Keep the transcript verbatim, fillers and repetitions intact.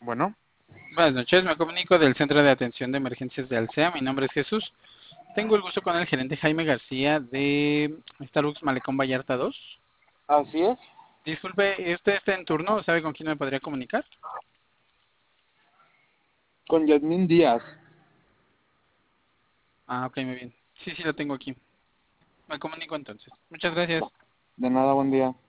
Bueno, Buenas noches, me comunico del Centro de Atención de Emergencias de Alsea. Mi nombre es Jesús. Tengo el gusto con el gerente Jaime García de Starbucks Malecón Vallarta dos. así es. Disculpe, ¿usted está en turno? ¿Sabe con quién me podría comunicar? Con Yasmín Díaz. Ah, ok, muy bien. Sí, sí, lo tengo aquí. Me comunico entonces. Muchas gracias. De nada, buen día.